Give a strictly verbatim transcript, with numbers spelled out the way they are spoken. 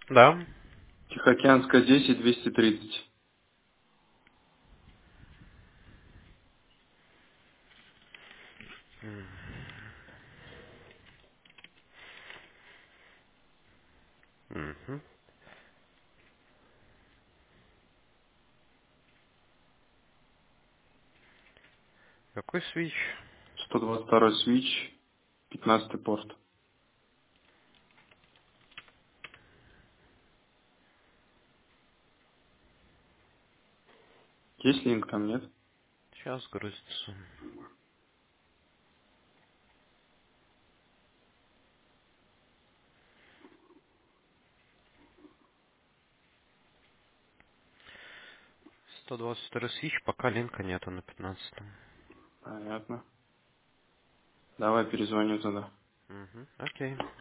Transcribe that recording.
Да. Тихоокеанская десять, двести тридцать. Мгм. Какой свич? сто двадцать второй свич, пятнадцатый порт. Есть линк там, нет? Сейчас грузится. сто двадцать второй свич, пока линка нету на пятнадцатом. Понятно. Давай перезвоню туда. Мгм. Окей.